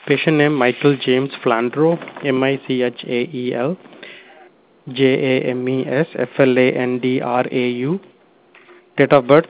Patient name Michael James Flandreau, Michael James Flandrau. Date of birth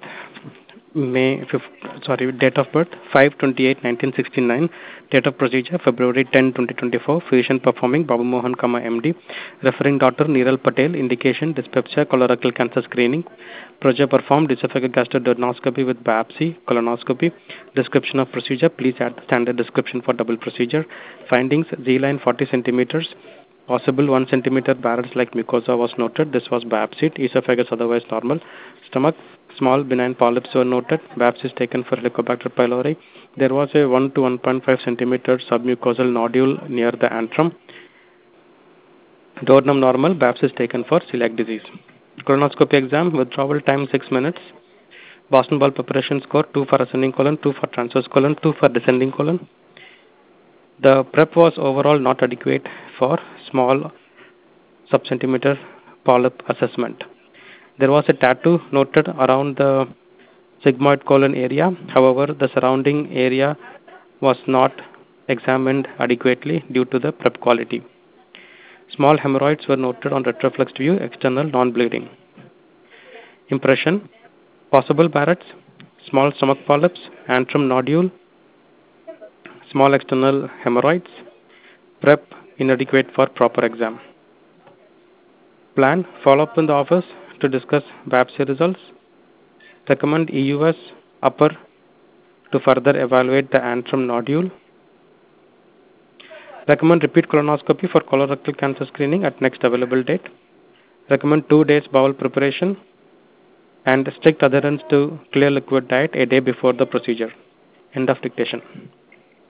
date of birth 5/28/1969. Date of procedure February 10, 2024. Physician performing Babu Mohan, MD. Referring doctor Neeral Patel. Indication dyspepsia, colorectal cancer screening. Procedure performed esophageal gastroduodenoscopy with biopsy, colonoscopy. Description of procedure. Please add the standard description for double procedure. Findings: Z-line 40 centimeters. Possible 1 centimeter barrels like mucosa was noted. This was biopsied. Esophagus otherwise normal. Stomach, small benign polyps were noted. Biopsies taken for Helicobacter pylori. There was a 1 to 1.5 centimeter submucosal nodule near the antrum. Duodenum normal. Biopsies taken for celiac disease. Colonoscopy exam. Withdrawal time 6 minutes. Boston ball preparation score 2 for ascending colon, 2 for transverse colon, 2 for descending colon. The prep was overall not adequate for small subcentimeter polyp assessment. There was a tattoo noted around the sigmoid colon area. However, the surrounding area was not examined adequately due to the prep quality. Small hemorrhoids were noted on retroflexed view, external non-bleeding. Impression: possible Barrett's, small stomach polyps, antrum nodule, small external hemorrhoids. Prep inadequate for proper exam. Plan: follow up in the office to discuss biopsy results. Recommend EUS upper to further evaluate the antrum nodule. Recommend repeat colonoscopy for colorectal cancer screening at next available date. Recommend 2 days bowel preparation and strict adherence to clear liquid diet a day before the procedure. End of dictation.